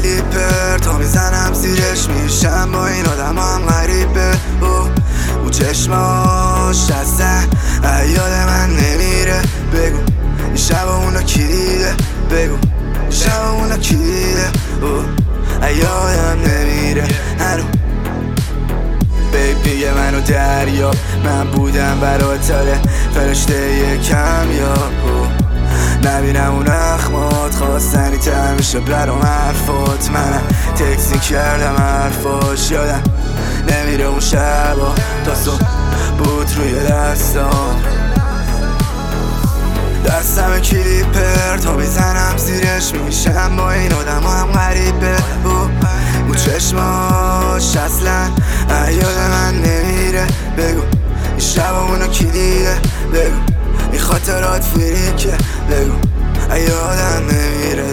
کلیپر تا میزنم زیرش میشم با این آدم هم غریبه او چشماش هستن یاد من نمیره بگو این شب اونا کی دیده بگو این شب اونا کی دیده یادم نمیره هنو بیبی منو دریا من بودم برات فرشته کمیاب نبینم اون اخمات خواستنی تر میشه برام حرفات منم تکسی کردم حرفاش یادم نمیره اون شبا تا صبح بود روی دستم کلیپر تا میزنم زیرش میشم با این آدم هم غریبه او چشماش اصلا یاد من نمیره بگو این شب اونو کی دیده بگو این خاطرات فریکه بگو یادم نمیره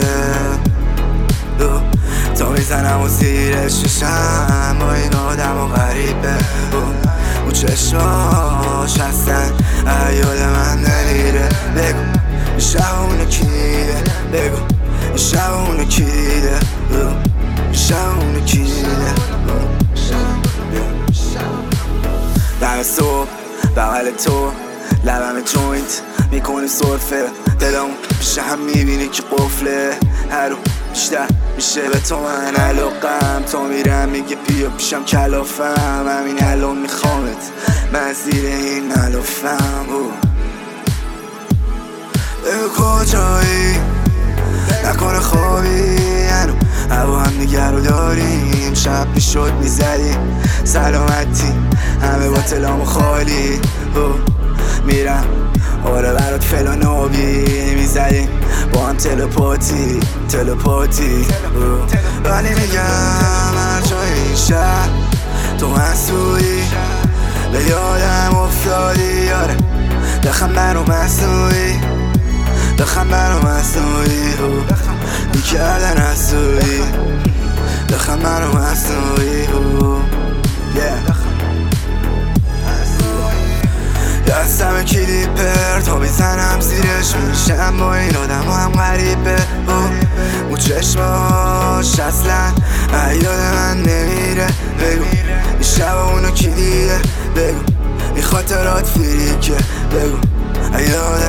تا میزنم و زیرش میشم با این آدم و غریبه او چشماش هستن یاد من نمیره بگو این شب اونو کی دیده بگو این شب اونو کی دیده این شب اونو کی دیده دم صبح بغل تو لبم جوینت میکنی صرفه دلم پیش هم میبینی که قفله هر رو بیشتر میشه به تو من علاقم تا میرم میگه بیا پیشم کلافم همین الان میخوامت من زیر این ملافم بگو کجایی نکنه خوابی هوا هم دیگر رو داریم شب میشد میزدیم سلامتی همه با تلامو خالی میرم آره برات فلان آبی میزدیم با هم تلپاتی ولی میگم هر جای این شهر تو مسئولی به یادم افتادی یاره دخم برو مسئولی میکردن حسوی دخم برو مسئولی دستم کلیپر تا میزنم زیرش میشم با این آدم هم غریبه او چشماش اصلا یاد من نمیره بگو این شب اونو کی دیده بگو این خاطرات فریکه بگو یاد